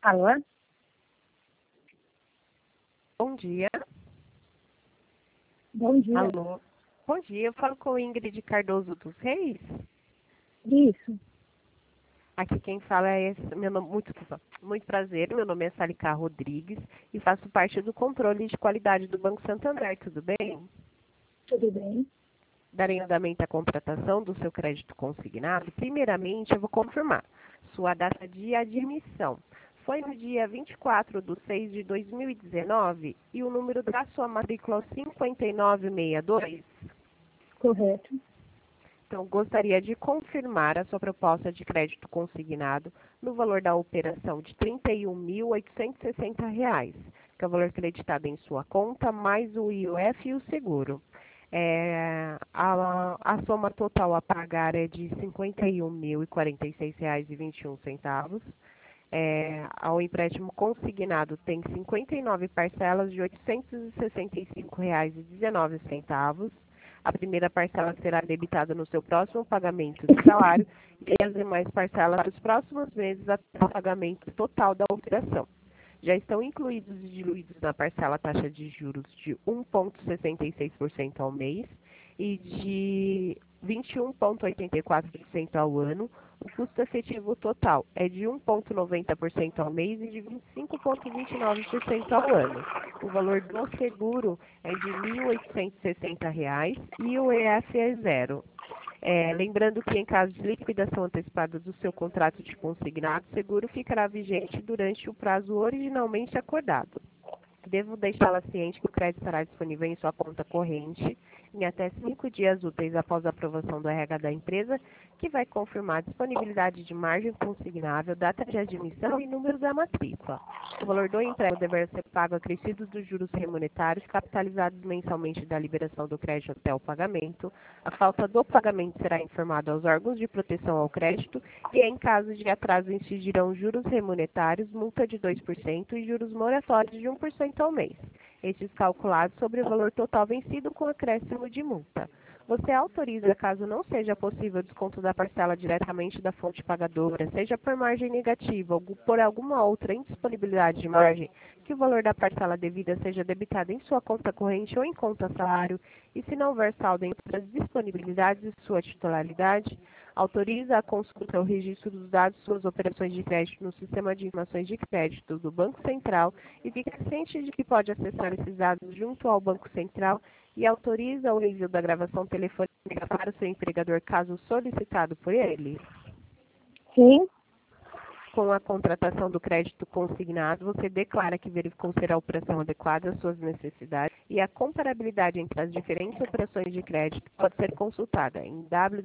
Alô? Bom dia. Bom dia. Alô. Bom dia, eu falo com Ingrid Cardoso dos Reis. Isso. Aqui quem fala é muito prazer, meu nome é Salica Rodrigues e faço parte do controle de qualidade do Banco Santander, tudo bem? Tudo bem? Darei andamento à contratação do seu crédito consignado. Primeiramente, eu vou confirmar sua data de admissão. Foi no dia 24/6/2019 e o número da sua matrícula é 5962. Correto. Então, gostaria de confirmar a sua proposta de crédito consignado no valor da operação de R$ 31.860, que é o valor creditado em sua conta, mais o IOF e o seguro. A soma total a pagar é de R$ 51.046,21. Ao empréstimo consignado tem 59 parcelas de R$ 865,19. A primeira parcela será debitada no seu próximo pagamento de salário e as demais parcelas dos próximos meses até o pagamento total da operação. Já estão incluídos e diluídos na parcela taxa de juros de 1,66% ao mês e de 21,84% ao ano. O custo efetivo total é de 1,90% ao mês e de 25,29% ao ano. O valor do seguro é de R$ 1.860 e o EF é zero. Lembrando que em caso de liquidação antecipada do seu contrato de consignado, o seguro ficará vigente durante o prazo originalmente acordado. Devo deixá-la ciente que o crédito estará disponível em sua conta corrente em até 5 dias úteis após a aprovação do RH da empresa, que vai confirmar a disponibilidade de margem consignável, data de admissão e número da matrícula. O valor do empréstimo deverá ser pago acrescido dos juros remonetários capitalizados mensalmente da liberação do crédito até o pagamento. A falta do pagamento será informada aos órgãos de proteção ao crédito e, em caso de atraso, incidirão juros remonetários, multa de 2% e juros moratórios de 1% ao mês. Estes calculados sobre o valor total vencido com acréscimo de multa. Você autoriza, caso não seja possível o desconto da parcela diretamente da fonte pagadora, seja por margem negativa ou por alguma outra indisponibilidade de margem, que o valor da parcela devida seja debitado em sua conta corrente ou em conta salário, e se não houver saldo em outras disponibilidades de sua titularidade, autoriza a consulta ou registro dos dados de suas operações de crédito no sistema de informações de crédito do Banco Central e fica ciente de que pode acessar esses dados junto ao Banco Central e autoriza o envio da gravação telefônica para o seu empregador caso solicitado por ele. Sim. Com a contratação do crédito consignado, você declara que verificou ser a operação adequada às suas necessidades e a comparabilidade entre as diferentes operações de crédito pode ser consultada em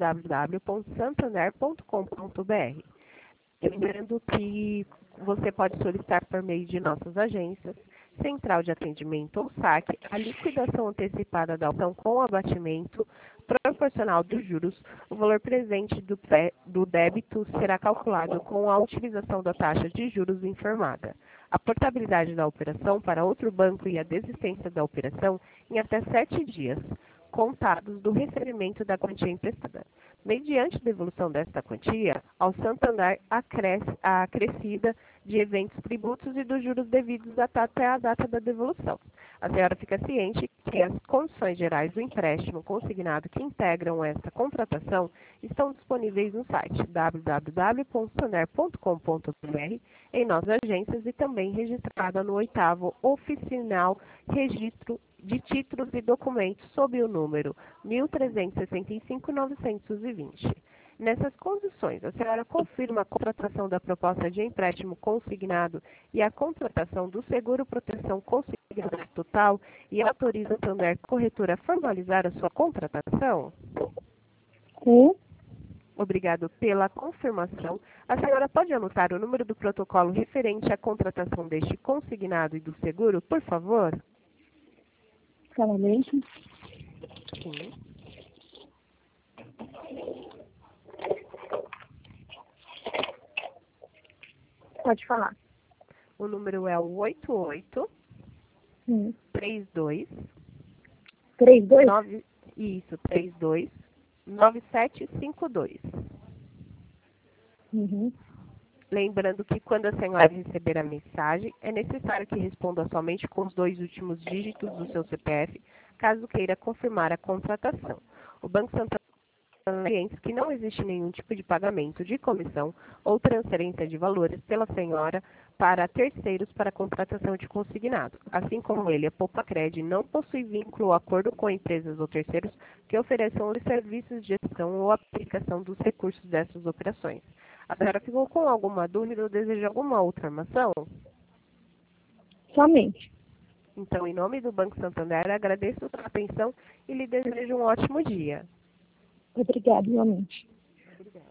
www.santander.com.br. Lembrando que você pode solicitar por meio de nossas agências, central de atendimento ou saque, a liquidação antecipada da opção com abatimento proporcional dos juros. O valor presente do débito será calculado com a utilização da taxa de juros informada. A portabilidade da operação para outro banco e a desistência da operação em até 7 dias, contados do recebimento da quantia emprestada. Mediante devolução desta quantia, ao Santander a acrescida de eventos tributos e dos juros devidos até a data da devolução. A senhora fica ciente que as condições gerais do empréstimo consignado que integram esta contratação estão disponíveis no site www.santander.com.br, em nossas agências e também registrada no 8º Oficinal Registro de Títulos e Documentos sob o número 1365-920. Nessas condições, a senhora confirma a contratação da proposta de empréstimo consignado e a contratação do seguro proteção consignado total e autoriza a Santander Corretora a formalizar a sua contratação? Sim. Obrigado pela confirmação. A senhora pode anotar o número do protocolo referente à contratação deste consignado e do seguro, por favor? Claramente. Sim. Pode falar. O número é o 88 Sim. 32 32? 32 9752. Uhum. Lembrando que quando a senhora receber a mensagem, é necessário que responda somente com os 2 últimos dígitos do seu CPF, caso queira confirmar a contratação. O Banco Santander clientes que não existe nenhum tipo de pagamento de comissão ou transferência de valores pela senhora para terceiros para contratação de consignado. Assim como ele, a Poupa-Cred não possui vínculo ou acordo com empresas ou terceiros que ofereçam-lhe serviços de gestão ou aplicação dos recursos dessas operações. A senhora ficou com alguma dúvida ou deseja alguma outra informação? Somente. Então, em nome do Banco Santander, agradeço a sua atenção e lhe desejo um ótimo dia. Obrigada, igualmente. Obrigada.